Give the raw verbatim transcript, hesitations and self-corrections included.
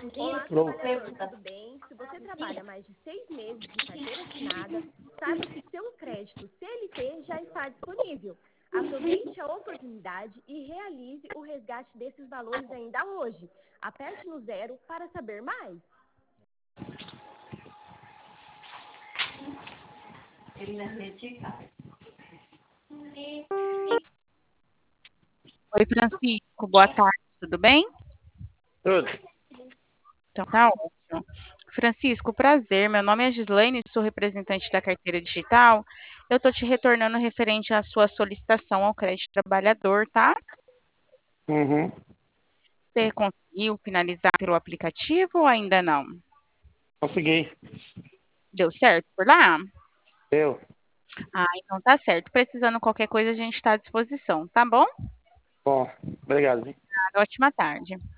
Olá, trabalhador, tudo bem? Se você trabalha mais de seis meses de carteira assinada, saiba que seu crédito C L T já está disponível. Aproveite a oportunidade e realize o resgate desses valores ainda hoje. Aperte no zero para saber mais. Oi, Francisco, boa tarde, tudo bem? Tudo. Então tá ótimo. Francisco, prazer, meu nome é Gislaine, sou representante da carteira digital. Eu tô te retornando referente à sua solicitação ao crédito trabalhador, tá? Uhum. Você conseguiu finalizar pelo aplicativo ou ainda não? Consegui. Deu certo por lá? Eu. Ah, então tá certo. Precisando qualquer coisa, a gente está à disposição, tá bom? Bom, obrigado. Viu? Ótima tarde.